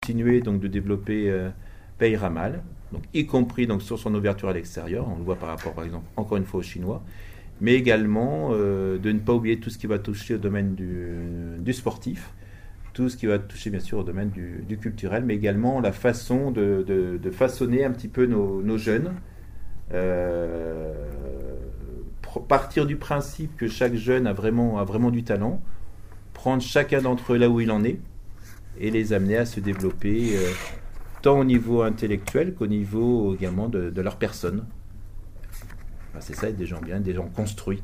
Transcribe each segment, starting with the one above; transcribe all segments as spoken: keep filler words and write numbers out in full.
continuer donc de développer euh, Peyramal, donc y compris donc sur son ouverture à l'extérieur, on le voit par rapport par exemple encore une fois aux Chinois, mais également euh, de ne pas oublier tout ce qui va toucher au domaine du, du sportif, tout ce qui va toucher bien sûr au domaine du, du culturel, mais également la façon de, de, de façonner un petit peu nos, nos jeunes. Euh, partir du principe que chaque jeune a vraiment, a vraiment du talent, prendre chacun d'entre eux là où il en est et les amener à se développer euh, tant au niveau intellectuel qu'au niveau également de, de leur personne. Enfin, c'est ça, être des gens bien, des gens construits.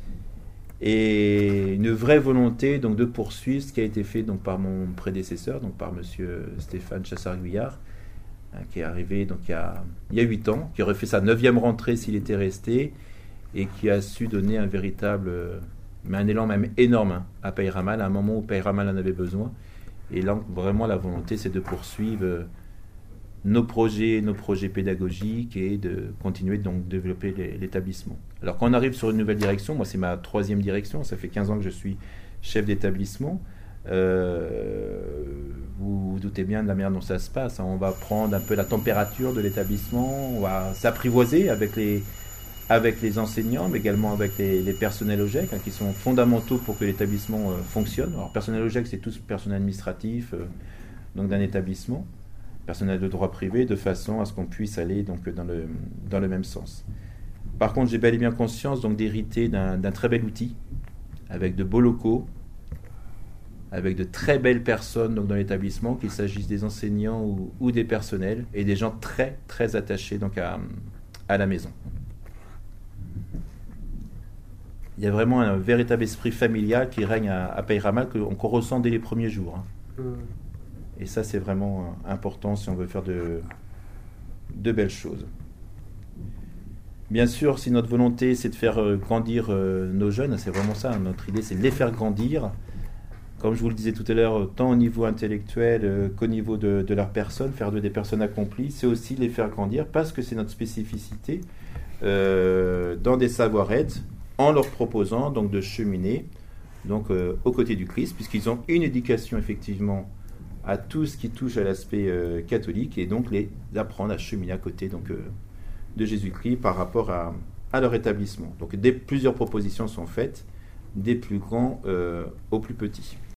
Et une vraie volonté donc, de poursuivre ce qui a été fait donc, par mon prédécesseur, donc par monsieur Stéphane Chassard-Guyard, hein, qui est arrivé donc, il y a il y a huit ans, qui aurait fait sa neuvième rentrée s'il était resté, et qui a su donner un véritable, mais un élan même énorme hein, à Peyramal, à un moment où Peyramal en avait besoin. Et là, vraiment, la volonté, c'est de poursuivre nos projets, nos projets pédagogiques et de continuer donc de développer l'établissement. Alors, quand on arrive sur une nouvelle direction, moi, c'est ma troisième direction, ça fait quinze ans que je suis chef d'établissement. Euh, vous vous doutez bien de la manière dont ça se passe. Hein. On va prendre un peu la température de l'établissement, on va s'apprivoiser avec les avec les enseignants, mais également avec les, les personnels O G E C, hein, qui sont fondamentaux pour que l'établissement euh, fonctionne. Alors, personnel O G E C, c'est tout personnel administratif euh, donc d'un établissement, personnel de droit privé, de façon à ce qu'on puisse aller donc, dans, le, dans le même sens. Par contre, j'ai bel et bien conscience donc, d'hériter d'un, d'un très bel outil, avec de beaux locaux, avec de très belles personnes donc, dans l'établissement, qu'il s'agisse des enseignants ou, ou des personnels, et des gens très, très attachés donc, à, à la maison. Il y a vraiment un véritable esprit familial qui règne à, à Peyramal qu'on, qu'on ressent dès les premiers jours. Hein. Mmh. Et ça, c'est vraiment important si on veut faire de, de belles choses. Bien sûr, si notre volonté, c'est de faire grandir euh, nos jeunes, c'est vraiment ça, notre idée, c'est de les faire grandir. Comme je vous le disais tout à l'heure, tant au niveau intellectuel euh, qu'au niveau de, de leur personne, faire de des personnes accomplies, c'est aussi les faire grandir parce que c'est notre spécificité euh, dans des savoir-être, en leur proposant donc de cheminer donc euh, aux côtés du Christ, puisqu'ils ont une éducation effectivement à tout ce qui touche à l'aspect euh, catholique, et donc les apprendre à cheminer à côté donc euh, de Jésus-Christ par rapport à, à leur établissement. Donc des, plusieurs propositions sont faites, des plus grands euh, aux plus petits.